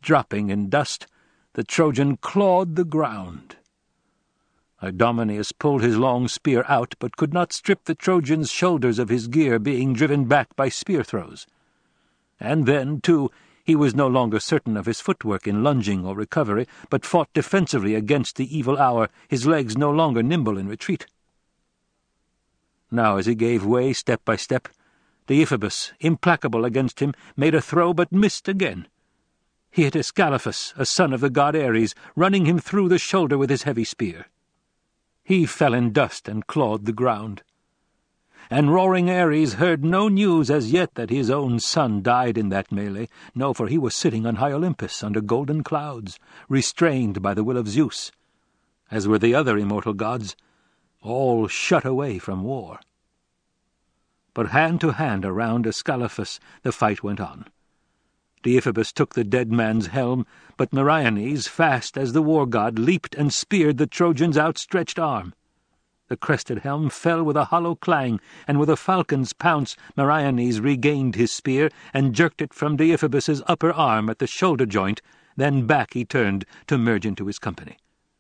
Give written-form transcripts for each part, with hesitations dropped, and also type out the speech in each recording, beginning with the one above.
dropping in dust, the Trojan clawed the ground. Idomeneus pulled his long spear out, but could not strip the Trojan's shoulders of his gear, being driven back by spear throws. And then, too, he was no longer certain of his footwork in lunging or recovery, but fought defensively against the evil hour, his legs no longer nimble in retreat. Now, as he gave way step by step, Deiphobus, implacable against him, made a throw but missed again. He hit Ascalaphus, a son of the god Ares, running him through the shoulder with his heavy spear. He fell in dust and clawed the ground. And roaring Ares heard no news as yet that his own son died in that melee. No, for he was sitting on high Olympus under golden clouds, restrained by the will of Zeus, as were the other immortal gods, all shut away from war. But hand to hand around Ascalaphus the fight went on. Deiphobus took the dead man's helm, but Meriones, fast as the war god, leaped and speared the Trojan's outstretched arm. The crested helm fell with a hollow clang, and with a falcon's pounce Meriones regained his spear and jerked it from Deiphobus's upper arm at the shoulder joint. Then back he turned to merge into his company.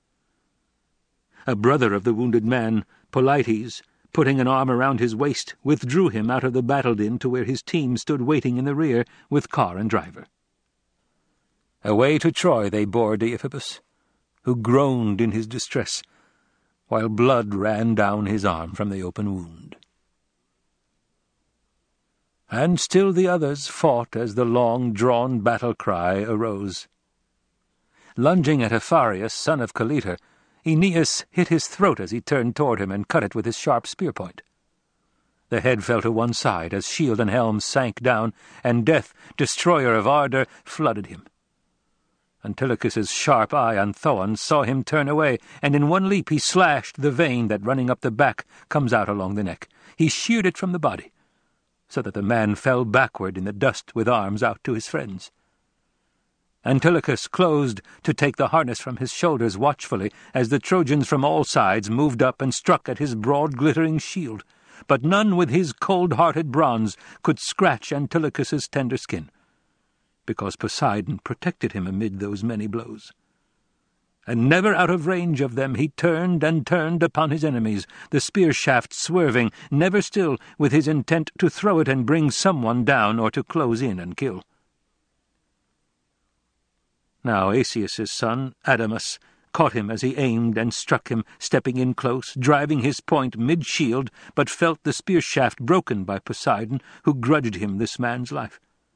A brother of the wounded man, Polites, putting an arm around his waist, withdrew him out of the battle-din to where his team stood waiting in the rear with car and driver. Away to Troy they bore Deiphobus, who groaned in his distress, while blood ran down his arm from the open wound. And still the others fought as the long-drawn battle-cry arose. Lunging at Aphareus, son of Caletor, Aeneas hit his throat as he turned toward him and cut it with his sharp spear-point. The head fell to one side as shield and helm sank down, and death, destroyer of ardour, flooded him. Antilochus's sharp eye on Thoon saw him turn away, and in one leap he slashed the vein that, running up the back, comes out along the neck. He sheared it from the body, so that the man fell backward in the dust with arms out to his friends. Antilochus closed to take the harness from his shoulders watchfully as the Trojans from all sides moved up and struck at his broad glittering shield, but none with his cold-hearted bronze could scratch Antilochus's tender skin, because Poseidon protected him amid those many blows. And never out of range of them he turned and turned upon his enemies, the spear shaft swerving, never still, with his intent to throw it and bring someone down or to close in and kill. Now Asius's son, Adamas, caught him as he aimed and struck him, stepping in close, driving his point mid-shield, but felt the spear shaft broken by Poseidon, who grudged him this man's life.